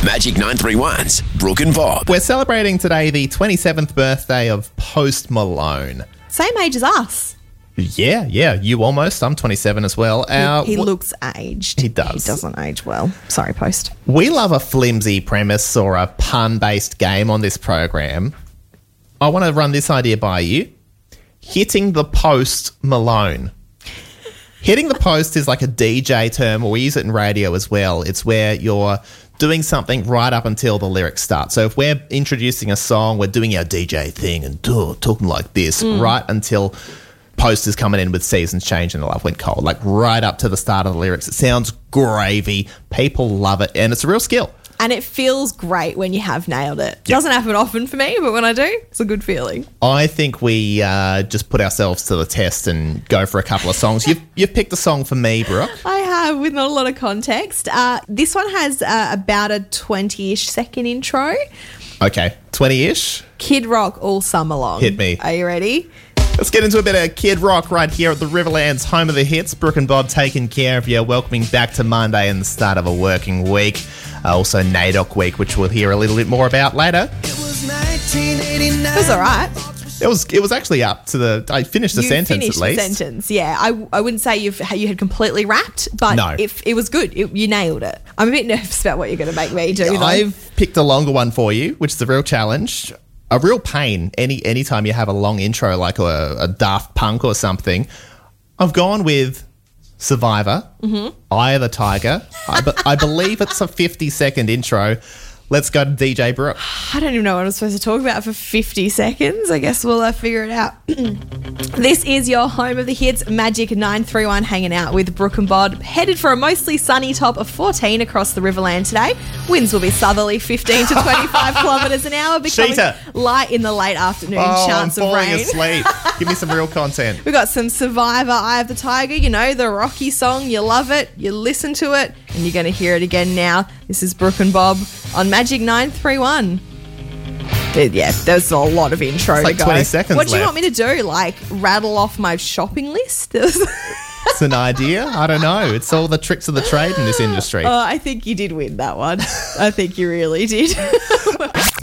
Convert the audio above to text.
Magic 931's Brooke and Bob. We're celebrating today the 27th birthday of Post Malone. Same age as us. Yeah, you almost. I'm 27 as well. He looks aged. He does. He doesn't age well. Sorry, Post. We love a flimsy premise or a pun-based game on this program. I want to run this idea by you. Hitting the post Malone. Hitting the post is like a DJ term, or we use it in radio as well. It's where you're doing something right up until the lyrics start. So if we're introducing a song, we're doing our DJ thing and talking like this right until post is coming in with Seasons Change and The Love Went Cold, like right up to the start of the lyrics. It sounds gravy. People love it, and it's a real skill. And it feels great when you have nailed it. Doesn't happen often for me, but when I do, it's a good feeling. I think we just put ourselves to the test and go for a couple of songs. You've picked a song for me, Brooke. I have, with not a lot of context. This one has about a 20-ish second intro. Okay, 20-ish. Kid Rock, All Summer Long. Hit me. Are you ready? Let's get into a bit of Kid Rock right here at the Riverlands, home of the hits. Brooke and Bob taking care of you, welcoming back to Monday and the start of a working week. Also NAIDOC week, which we'll hear a little bit more about later. It was all right. It was actually up to the... I finished the sentence at least. The sentence, yeah. I wouldn't say you had completely rapped, but no. It was good. You nailed it. I'm a bit nervous about what you're going to make me do, though. I've picked a longer one for you, which is a real challenge. A real pain anytime you have a long intro like a Daft Punk or something. I've gone with Survivor, Eye of the Tiger. I believe it's a 50-second intro. Let's go to DJ Brooke. I don't even know what I'm supposed to talk about for 50 seconds. I guess we'll figure it out. This is your home of the hits, Magic 931, hanging out with Brooke and Bob. Headed for a mostly sunny top of 14 across the Riverland today. Winds will be southerly, 15 to 25 kilometres an hour, becoming light in the late afternoon. Chance I'm of falling rain. asleep. Give me some real content. We've got some Survivor, Eye of the Tiger, you know, the Rocky song. You love it, you listen to it, and you're going to hear it again now. This is Brooke and Bob on Magic 931. Yeah, there's a lot of intro it's like to go. 20 seconds What do you left. want me to do? Like, rattle off my shopping list? It's an idea. I don't know. It's all the tricks of the trade in this industry. I think you did win that one. I think you really did.